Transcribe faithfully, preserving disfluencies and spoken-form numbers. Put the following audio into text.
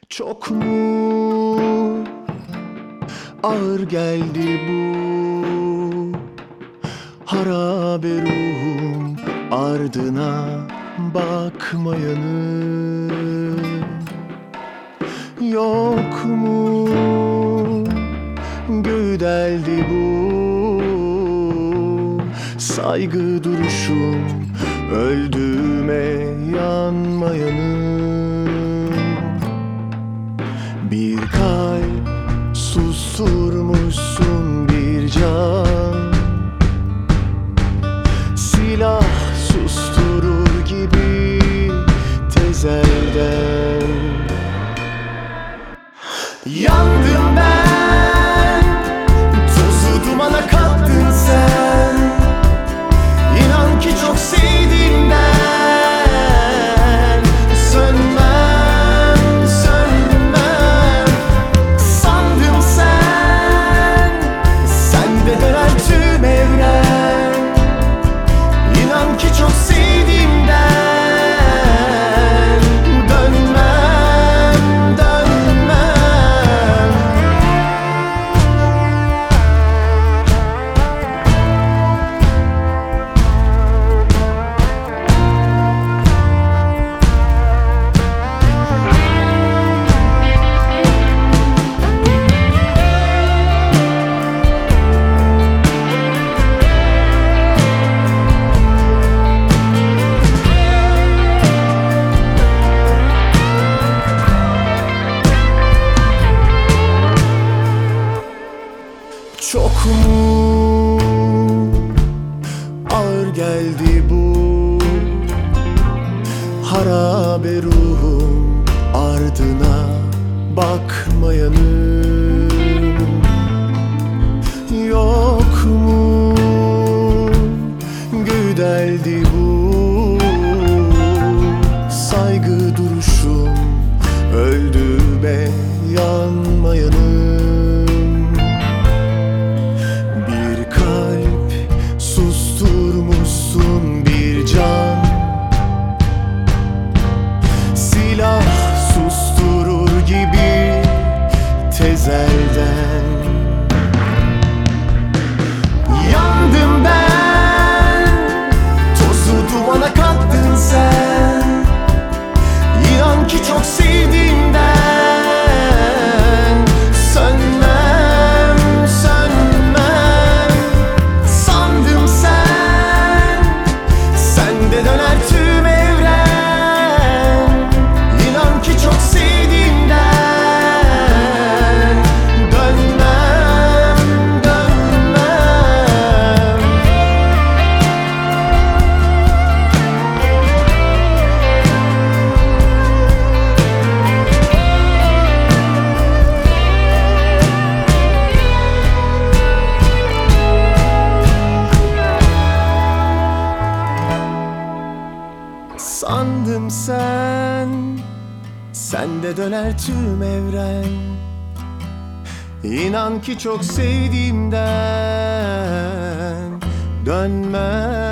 Çok mu ağır geldi bu harabe ruhum ardına bakmayanın? Yok mu göğü deldi bu saygı duruşum öldüğüme yanmayanın? Bir kalp susturmuşsun bir can, silah susturur gibi tezelden. Yandım ben, tozu dumana kattın sen. İnan ki çok sevdiğimden sönmem, sönmem. Sandım sen, sende döner tüm evren. İnan ki çok sevdiğimden dönmem, dönmem. Çok mu ağır geldi bu harabe ruhum ardına bakmayanın? Yok mu göğü deldi bu saygı duruşum öldüğüme yanmayanın? Susturmuşsun bir can, silah susturur gibi tezelden. Yandım ben, tozu dumana kattın sen. İnan ki çok sevdiğimden sönmem, sönmem. Sandım sen, sende döner tüm evren. İnan ki çok sevdiğimden dönmem, dönmem. Sandım sen, sende döner tüm evren. İnan ki çok sevdiğimden dönmem.